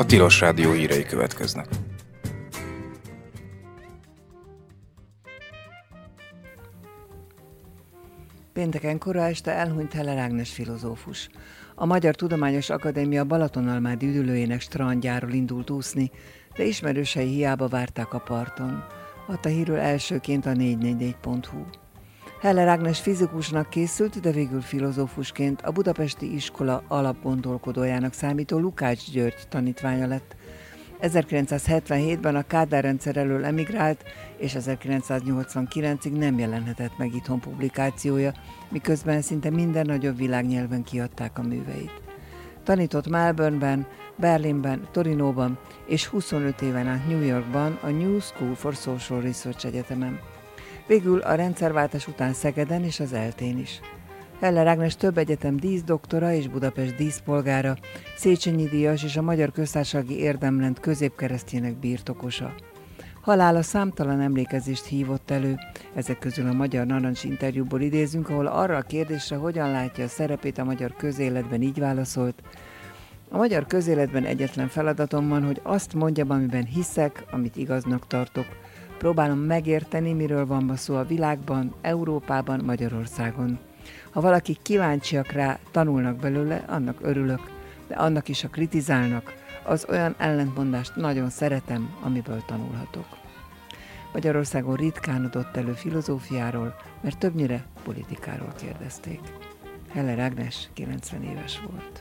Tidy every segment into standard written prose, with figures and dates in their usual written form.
Tilos Rádió hírei következnek. Pénteken kora este elhunyt Heller Ágnes filozófus. A Magyar Tudományos Akadémia Balatonalmádi üdülőjének strandjáról indult úszni, de ismerősei hiába várták a parton. Adta hírről elsőként a 444.hu. Heller Ágnes fizikusnak készült, de végül filozófusként a budapesti iskola alapgondolkodójának számító Lukács György tanítványa lett. 1977-ben a Kádár rendszer elől emigrált, és 1989-ig nem jelenhetett meg itthon publikációja, miközben szinte minden nagyobb világnyelven kiadták a műveit. Tanított Melbourneben, Berlinben, Torinóban és 25 éven át New Yorkban a New School for Social Research egyetemen. Végül a rendszerváltás után Szegeden és az ELTE-n is. Heller Ágnes több egyetem díszdoktora és Budapest díszpolgára, Széchenyi díjas és a Magyar Köztársasági Érdemrend középkeresztjének birtokosa. Halála számtalan emlékezést hívott elő, ezek közül a Magyar Narancs interjúból idézünk, ahol arra a kérdésre, hogyan látja a szerepét a magyar közéletben, így válaszolt: a magyar közéletben egyetlen feladatom van, hogy azt mondjam, amiben hiszek, amit igaznak tartok. Próbálom megérteni, miről van szó a világban, Európában, Magyarországon. Ha valaki kíváncsiak rá, tanulnak belőle, annak örülök, de annak is, ha kritizálnak, az olyan ellentmondást nagyon szeretem, amiből tanulhatok. Magyarországon ritkán adott elő filozófiáról, mert többnyire politikáról kérdezték. Heller Ágnes 90 éves volt.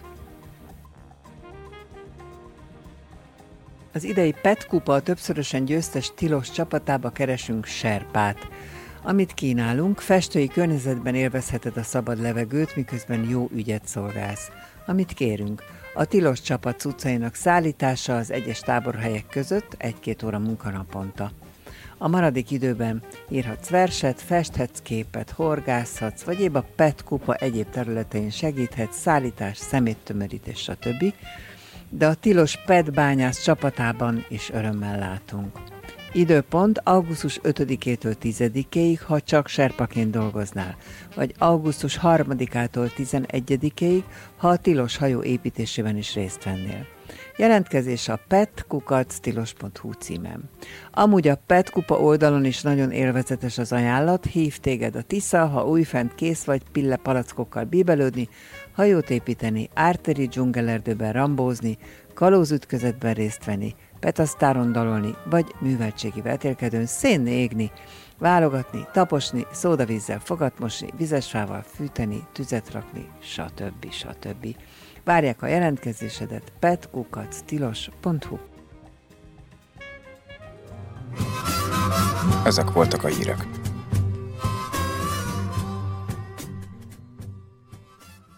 Az idei PET kupa többszörösen győztes Tilos csapatába keresünk serpát. Amit kínálunk, festői környezetben élvezheted a szabad levegőt, miközben jó ügyet szolgálsz. Amit kérünk, a Tilos csapat cuccainak szállítása az egyes táborhelyek között 1-2 óra munkanaponta. A maradék időben írhatsz verset, festhetsz képet, horgászhatsz, vagy épp a PET kupa egyéb területein segíthetsz, szállítás, szeméttömörítés, stb., de a Tilos PET bányász csapatában is örömmel látunk. Időpont augusztus 5-től 10-ig, ha csak serpaként dolgoznál, vagy augusztus 3-től 11-ig, ha a Tilos hajó építésében is részt vennél. Jelentkezés a pet@tilos.hu címen. Amúgy a PET kupa oldalon is nagyon élvezetes az ajánlat, hív téged a Tisza, ha újfent kész vagy pille palackokkal bíbelődni, hajót építeni, árteri dzsungelerdőben rambózni, kalózütközetben részt venni, petasztáron dalolni, vagy műveltségi vetélkedőn szénné égni, válogatni, taposni, szódavízzel fogatmosni, vizesfával fűteni, tüzet rakni, stb. Várják a jelentkezésedet pet@tilos.hu. Ezek voltak a hírek.